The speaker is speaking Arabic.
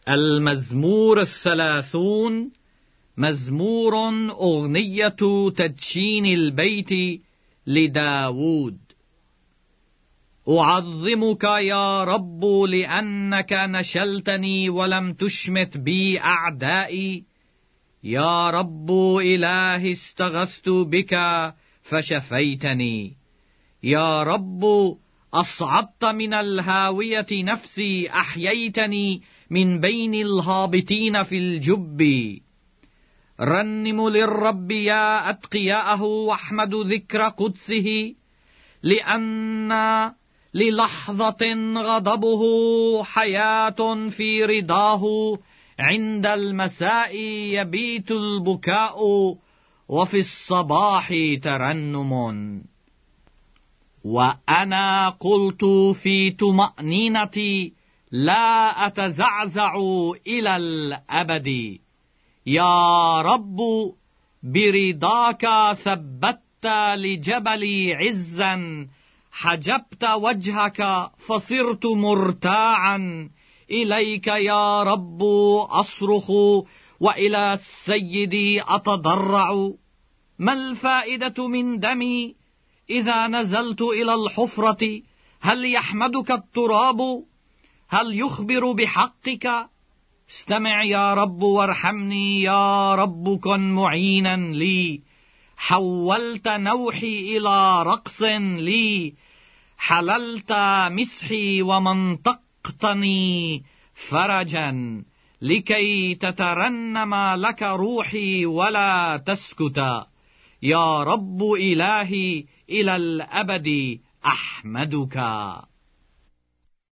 المزمور 30 مزمور أغنية تدشين البيت لداود. أعظمك يا رب لأنك نشلتني ولم تشمت بي أعدائي. يا رب إلهي استغثت بك فشفيتني. يا رب أصعدت من الهاوية نفسي، أحييتني من بين الهابطين في الجب. رنموا للرب يا أتقياءه واحمدوا ذكر قدسه، لأن للحظة غضبه حياة في رضاه. عند المساء يبيت البكاء وفي الصباح ترنم. وأنا قلت في طمأنينتي لا أتزعزع إلى الأبد. يا رب برضاك ثبت لجبلي عزا، حجبت وجهك فصرت مرتاعا. إليك يا رب أصرخ وإلى السيد أتضرع. ما الفائدة من دمي إذا نزلت إلى الحفرة؟ هل يحمدك التراب؟ هل يخبر بحقك؟ استمع يا رب وارحمني. يا رب كن معينا لي. حولت نوحي إلى رقص لي، حللت مسحي ومنطقتني فرجا، لكي تترنم لك روحي ولا تسكت. يا رب إلهي إلى الأبد أحمدك.